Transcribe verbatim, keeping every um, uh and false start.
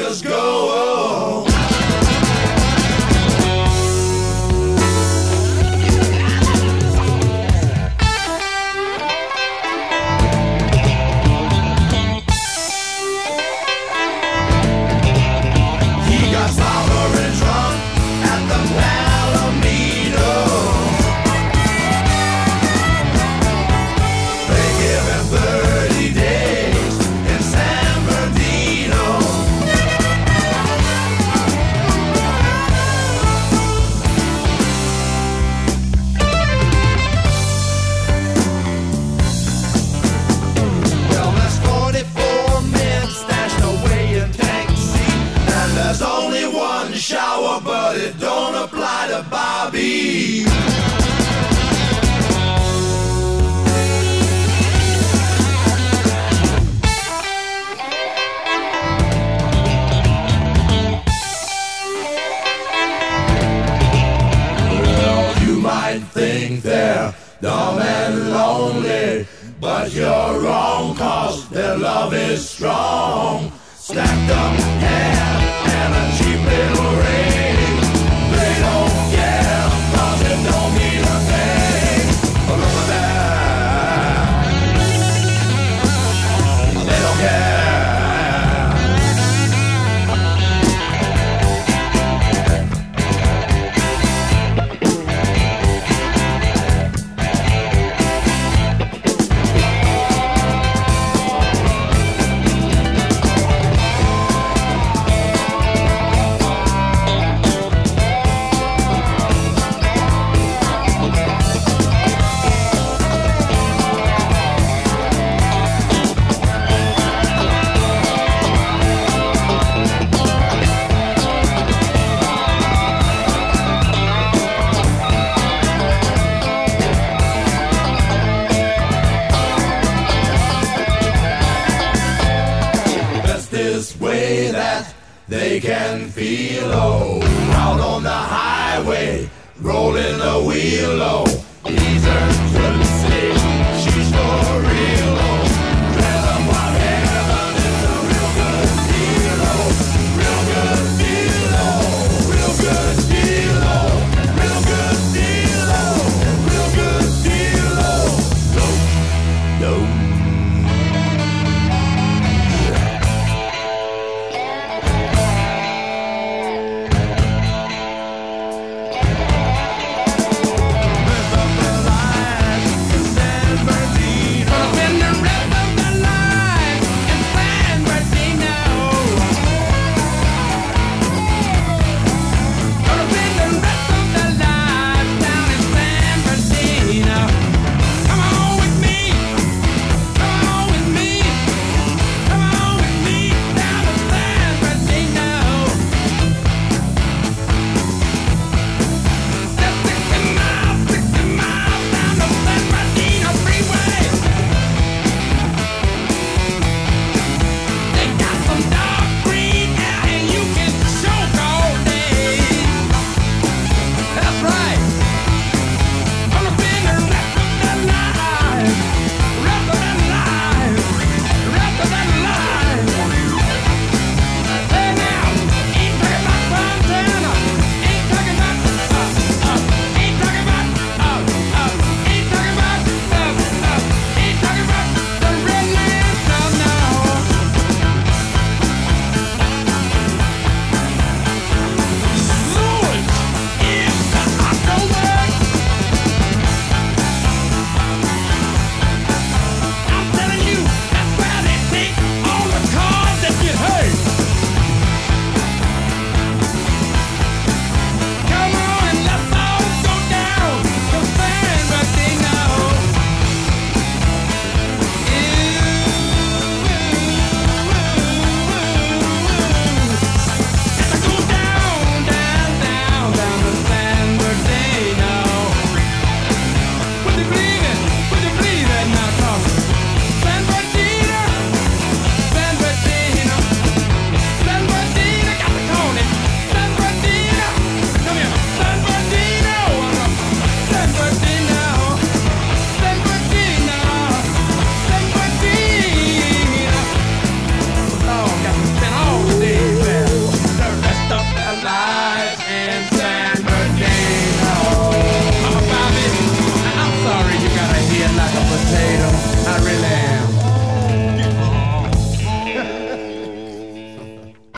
us go. He got sober and drunk at the Palomino. They give him thirty days in San Bernardino. Well, there's forty-four men stashed away in tank seat, and there's only one shower, but it don't apply to Bobby. Well, you might think they're dumb and lonely, but you're wrong, cause their love is strong. Stacked up hair and a cheap little ring. They don't care, cause it don't mean a thing. But look at that, they don't care. This way that they can feel, oh, out on the highway, rolling the wheel, oh.